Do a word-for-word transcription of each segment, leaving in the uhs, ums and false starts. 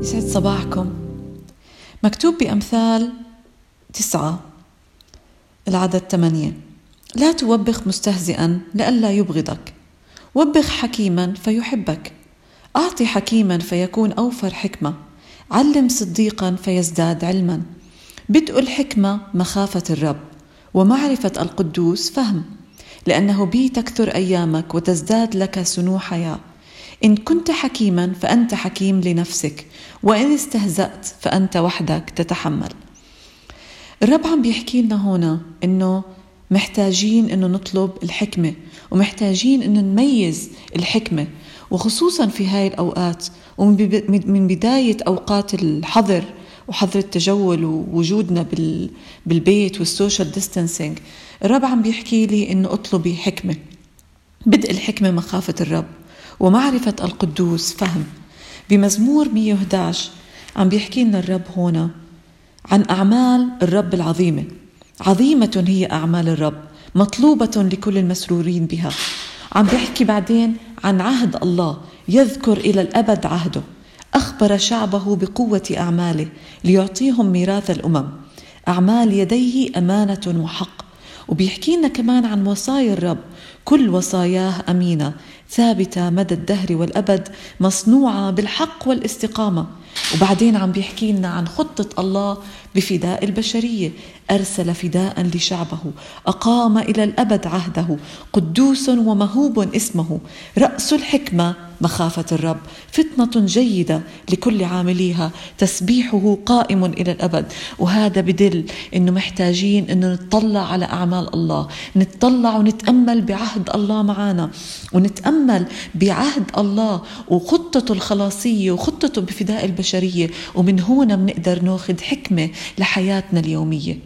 يسعد صباحكم. مكتوب بأمثال تسعة العدد ثمانية: لا توبخ مستهزئا لئلا يبغضك، وبخ حكيما فيحبك، أعطي حكيما فيكون أوفر حكمة، علم صديقا فيزداد علما. بدء الحكمة مخافة الرب، ومعرفة القدوس فهم، لأنه بي تكثر أيامك وتزداد لك سنو حياة. إن كنت حكيما فأنت حكيم لنفسك، وإن استهزأت فأنت وحدك تتحمل. الرب عم بيحكي لنا هنا إنه محتاجين إنه نطلب الحكمة، ومحتاجين إنه نميز الحكمة، وخصوصا في هاي الأوقات ومن بداية أوقات الحظر وحظر التجول ووجودنا بالبيت والسوشيال ديستانسينج. الرب عم بيحكي لي إنه أطلبي حكمة. بدء الحكمة مخافة الرب، ومعرفة القدوس فهم. بمزمور مية وإحدى عشر عم بيحكي لنا الرب هنا عن أعمال الرب العظيمة. عظيمة هي أعمال الرب، مطلوبة لكل المسرورين بها. عم بيحكي بعدين عن عهد الله، يذكر إلى الأبد عهده. أخبر شعبه بقوة أعماله ليعطيهم ميراث الأمم. أعمال يديه أمانة وحق. وبيحكي لنا كمان عن وصايا الرب، كل وصاياه أمينة ثابتة مدى الدهر والأبد، مصنوعة بالحق والاستقامة. وبعدين عم بيحكي لنا عن خطة الله بفداء البشرية، أرسل فداء لشعبه، أقام إلى الأبد عهده، قدوس ومهوب اسمه. رأس الحكمة مخافة الرب، فتنة جيدة لكل عامليها، تسبيحه قائم إلى الأبد. وهذا بدل إنه محتاجين إنه نتطلع على أعمال الله، نتطلع ونتأمل بعهد الله معنا، ونتأمل بعهد الله وخطته الخلاصية وخطته بفداء البشرية. ومن هنا بنقدر ناخذ حكمة لحياتنا اليومية.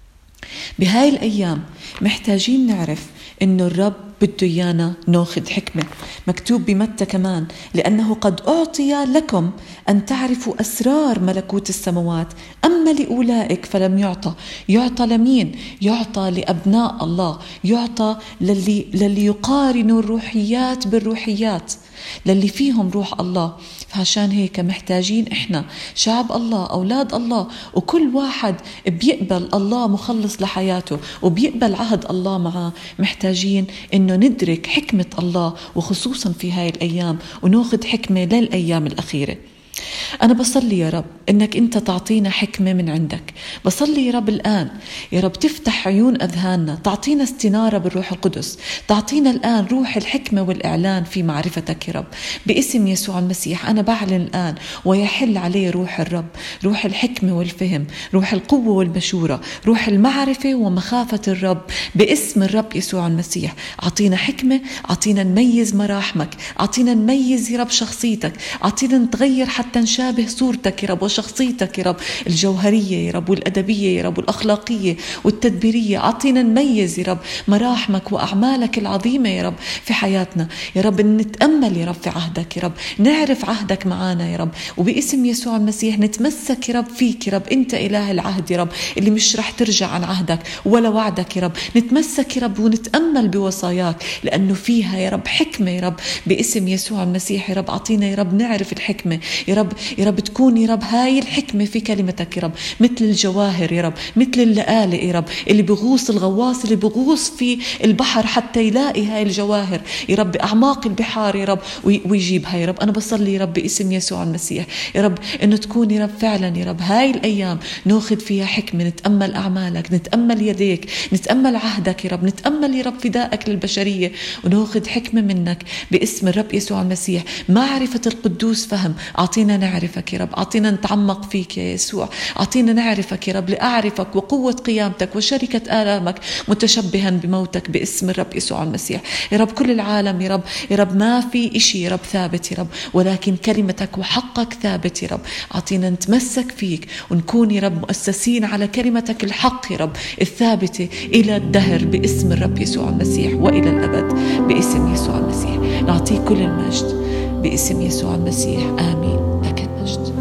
بهاي الأيام محتاجين نعرف إنه الرب بده إيانا ناخذ حكمة. مكتوب بمتى كمان: لأنه قد أعطي لكم أن تعرفوا أسرار ملكوت السماوات، أما لأولئك فلم يعطى. يعطى لمين؟ يعطى لأبناء الله، يعطى للي, للي يقارنوا الروحيات بالروحيات، للي فيهم روح الله. فعشان هيك محتاجين إحنا شعب الله، أولاد الله، وكل واحد بيقبل الله مخلص لحياته وبيقبل عهد الله معه، محتاجين إنه ندرك حكمة الله، وخصوصا في هاي الأيام، وناخذ حكمة للأيام الأخيرة. أنا بصلي يا رب إنك أنت تعطينا حكمة من عندك. بصلي يا رب الآن يا رب تفتح عيون أذهاننا، تعطينا استنارة بالروح القدس، تعطينا الآن روح الحكمة والإعلان في معرفتك يا رب، باسم يسوع المسيح. أنا بعلن الآن ويحل عليه روح الرب، روح الحكمة والفهم، روح القوة والمشورة، روح المعرفة ومخافة الرب، باسم الرب يسوع المسيح. أعطينا حكمة، أعطينا نميز مراحمك، أعطينا نميز يا رب شخصيتك، أعطينا نتغير حتى نشابه صورتك يا رب وشخصيتك يا رب الجوهرية يا رب والأدبية يا رب والأخلاقية والتدبيرية. أعطينا نميز يا رب مراحمك وأعمالك العظيمة يا رب في حياتنا يا رب. نتأمل يا رب في عهدك يا رب، نعرف عهدك معانا يا رب، وباسم يسوع المسيح نتمسك يا رب فيك يا رب. أنت إله العهد يا رب اللي مش رح ترجع عن عهدك ولا وعدك يا رب. نتمسك يا رب ونتأمل بوصاياك، لأنه فيها يا رب حكمة يا رب، باسم يسوع المسيح يا رب. أعطينا يا رب نعرف الحكمة يا رب، يا رب تكون يا رب هاي الحكمة في كلمتك يا رب، مثل الجواهر يا رب، مثل اللآلئ يا رب، اللي بغوص الغواص اللي بغوص في البحر حتى يلاقي هاي الجواهر يا رب بأعماق البحار يا رب ويجيبها يا رب. أنا بصلي يا رب باسم يسوع المسيح يا رب إنه تكون يا رب فعلا يا رب هاي الأيام ناخذ فيها حكمة، نتأمل أعمالك، نتأمل يديك، نتأمل عهدك يا رب، نتأمل يا رب فدائك للبشرية، وناخذ حكمة منك باسم الرب يسوع المسيح. معرفة القدوس فهم. أعطينا نعرفك يا رب، أعطينا نتعمق فيك يا يسوع، أعطينا نعرفك يا رب لأعرفك وقوة قيامتك وشركة آلامك متشبها بموتك باسم الرب يسوع المسيح يا رب. كل العالم يا رب يا رب ما في إشي يا رب ثابت يا رب، ولكن كلمتك وحقك ثابت يا رب. أعطينا نتمسك فيك ونكون يا رب مؤسسين على كلمتك الحق يا رب الثابتة إلى الدهر باسم الرب يسوع المسيح وإلى الأبد باسم يسوع المسيح. نعطيك كل المجد باسم يسوع المسيح. آمين. لك المجد.